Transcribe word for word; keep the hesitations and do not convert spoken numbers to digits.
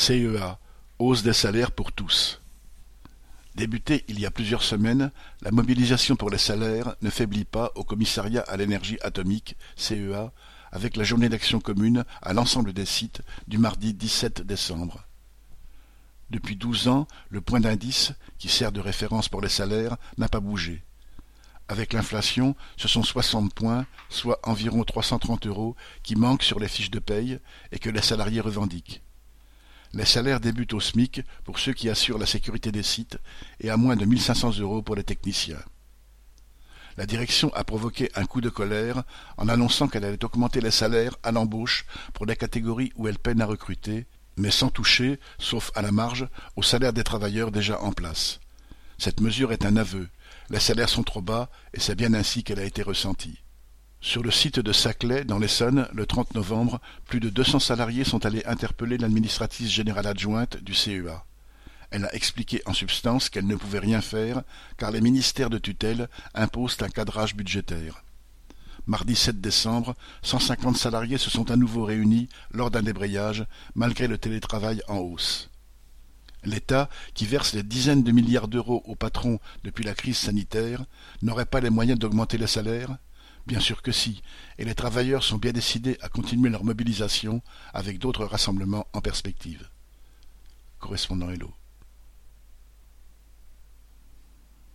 C E A, hausse des salaires pour tous. Débutée il y a plusieurs semaines, la mobilisation pour les salaires ne faiblit pas au Commissariat à l'énergie atomique, C E A, avec la journée d'action commune à l'ensemble des sites du mardi dix-sept décembre. Depuis douze ans, le point d'indice, qui sert de référence pour les salaires, n'a pas bougé. Avec l'inflation, ce sont soixante points, soit environ trois cent trente euros, qui manquent sur les fiches de paye et que les salariés revendiquent. Les salaires débutent au SMIC pour ceux qui assurent la sécurité des sites et à moins de mille cinq cents euros pour les techniciens. La direction a provoqué un coup de colère en annonçant qu'elle allait augmenter les salaires à l'embauche pour les catégories où elle peine à recruter, mais sans toucher, sauf à la marge, aux salaires des travailleurs déjà en place. Cette mesure est un aveu. Les salaires sont trop bas et c'est bien ainsi qu'elle a été ressentie. Sur le site de Saclay, dans l'Essonne, le trente novembre, plus de deux cents salariés sont allés interpeller l'administratrice générale adjointe du C E A. Elle a expliqué en substance qu'elle ne pouvait rien faire car les ministères de tutelle imposent un cadrage budgétaire. Mardi sept décembre, cent cinquante salariés se sont à nouveau réunis lors d'un débrayage, malgré le télétravail en hausse. L'État, qui verse des dizaines de milliards d'euros aux patrons depuis la crise sanitaire, n'aurait pas les moyens d'augmenter les salaires ? Bien sûr que si, et les travailleurs sont bien décidés à continuer leur mobilisation avec d'autres rassemblements en perspective. Correspondant Hello.